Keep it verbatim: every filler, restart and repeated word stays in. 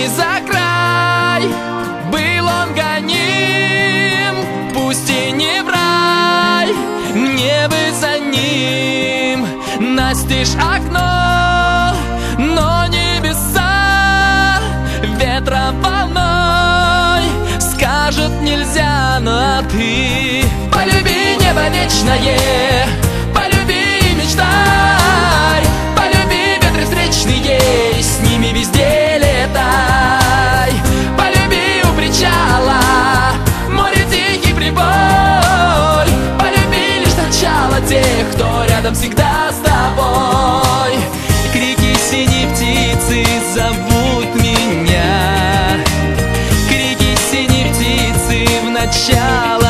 Возьми за край, был он гоним, пусть и не в рай, мне бы за ним. Настежь окно, но небеса ветром волной скажут нельзя, но ты полюби небо вечное, полюби и мечтай, полюби ветры встречные, и с ними везде летай. Полюби у причала море тихий прибой, полюби лишь начало тех, кто рядом всегда с тобой. Крики синей птицы зовут меня, крики синей птицы в начало.